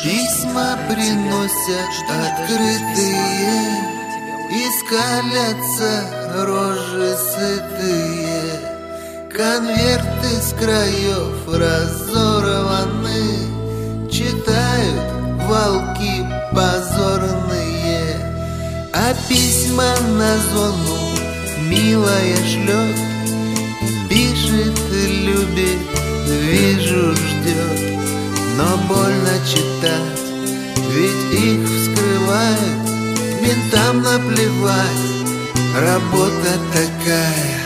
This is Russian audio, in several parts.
Письма приносят открытые, и скалятся рожи сытые. Конверты с краев разорваны, читают волки позорные. А письма на зону милая шлет, пишет, любит, вижу, ждет. Но больно читать, ведь их вскрывают, ментам наплевать, работа такая.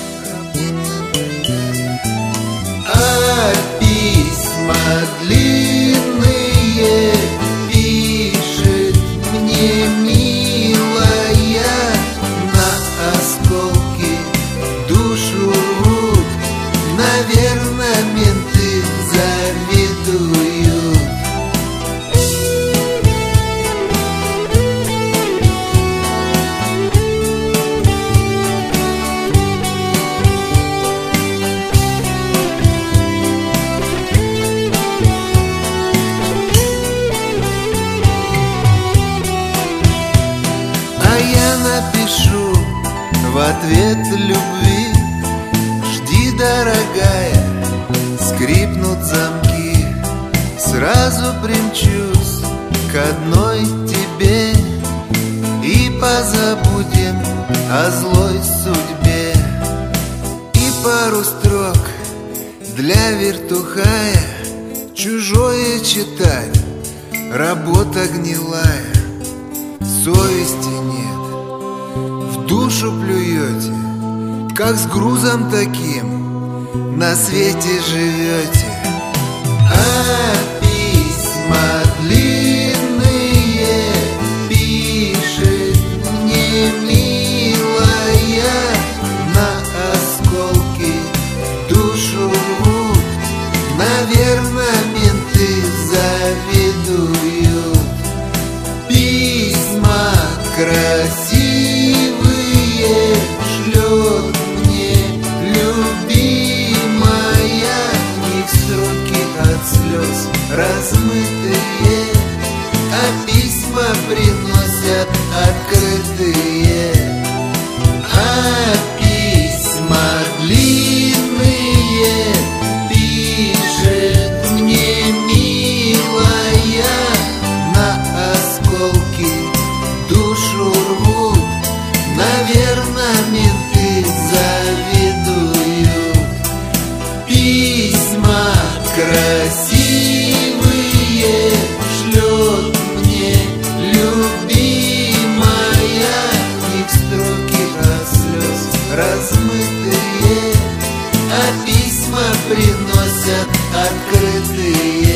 А письма длинные пишет мне милая, на осколки душу рвут, наверное, менты завидуют. Напишу в ответ любви: жди, дорогая, скрипнут замки. Сразу примчусь к одной тебе, и позабудем о злой судьбе. И пару строк для вертухая, чужое читать — работа гнилая. Совести нет, в душу плюете, как с грузом таким на свете живете. А письма длинные пишет мне милая, на осколки душу рвут, наверное, менты завидуют. Письма красивые шлет мне любимая, их строки от слез размытые, а письма приносят открытые. А письма длинные пишет мне милая, на осколки душу рвут, наверное, менты завидуют. Письма красивые шлет мне любимая, их строки от слез размытые, а письма приносят открытые.